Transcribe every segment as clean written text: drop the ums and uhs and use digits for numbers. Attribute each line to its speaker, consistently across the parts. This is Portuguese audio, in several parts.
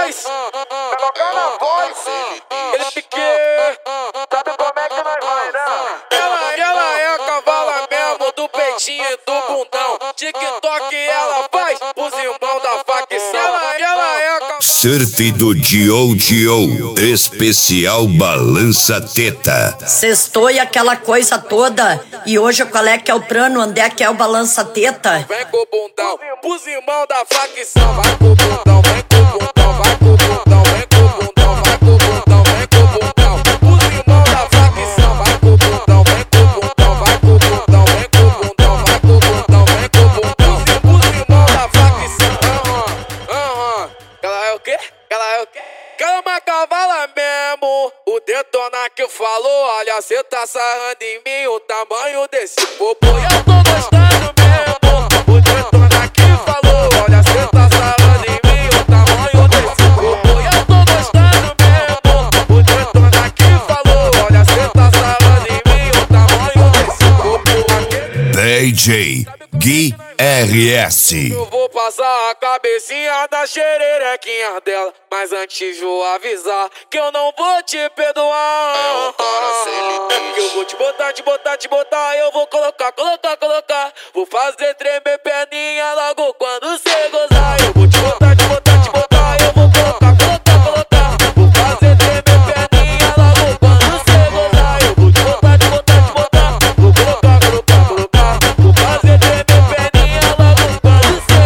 Speaker 1: voz.
Speaker 2: Colocando a voz.
Speaker 1: Ele que
Speaker 2: Sabe como é que nós vai, né?
Speaker 1: ela é a cavala mesmo do peitinho e do bundão. TikTok ela faz os irmãos da facção. Ela é a cavala.
Speaker 3: Surf do Dio, especial Balança Teta.
Speaker 4: Sextou e aquela coisa toda. E hoje qual é que é o plano? Onde é que é o Balança Teta?
Speaker 1: Vem com o bundão, pros irmãos da facção. Vai com o bundão, vem com o bundão, vai com o bundão, vem com o bundão, vai com o bundão, vem com o bundão. Pros irmãos da facção, vai com o bundão, vem com o bundão, vai com o bundão, vem com o bundão, vai com o bundão, vem com o bundão. Pros irmãos da facção. Ela é o quê? Ela é o quê? Cama cavala mesmo, o detona que falou. Olha, cê tá sarrando em mim o tamanho desse popô. Eu tô gostando mesmo, o detona que falou. Olha, cê tá sarrando em mim o tamanho desse popô. Eu tô gostando mesmo, o detona que falou. Olha, cê tá sarrando em mim o tamanho desse popô.
Speaker 3: DJ Gui RS.
Speaker 1: Eu vou passar a cabecinha da xererequinha dela, mas antes vou avisar que eu não vou te perdoar.
Speaker 2: É um cara sem limite.
Speaker 1: Que eu vou te botar, eu vou colocar. Vou fazer tremer perninha logo quando cê gozar. Eu vou te botar, eu vou colocar. Vou fazer tremer perninha logo quando cê gozar. Eu vou te botar, vou colocar. Vou fazer tremer perninha logo quando cê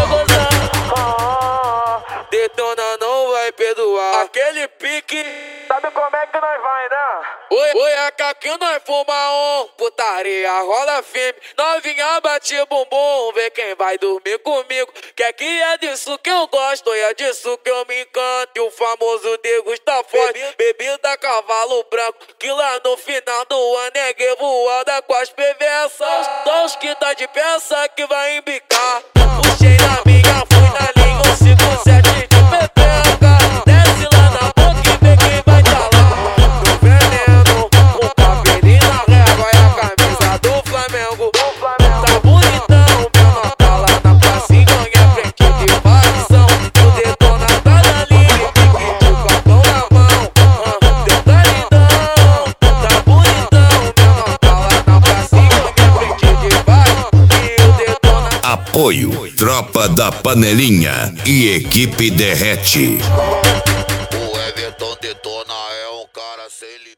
Speaker 1: gozar. Detona não vai perdoar aquele pique.
Speaker 2: Sabe como é que nós vai, né?
Speaker 1: Oi, aqui nós fuma putaria rola firme. Novinha bate bumbum, vê quem vai dormir comigo. Que aqui é disso que eu gosto, é disso que eu me encanto. E o famoso degusta forte, bebida cavalo branco. Que lá no final do ano é gay voada com as perversas. Só os que tá de peça que vai embicar. Puxei na minha, fui na linha, 157 de pepeca. Desce lá na boca e vê quem vai tá lá. No veneno, o cabelinho na régua e a camisa do Flamengo. Tá bonitão, menor, tá lá na pracinha em frente de facção. O detona tá na linha, pique de copão na mão. Detalhidão, tá bonitão, menor, tá lá na pracinha em frente de facção. E o detona.
Speaker 3: Apoio Tropa da Panelinha e Equipe Derrete.
Speaker 2: O Everton Detona é um cara sem limite.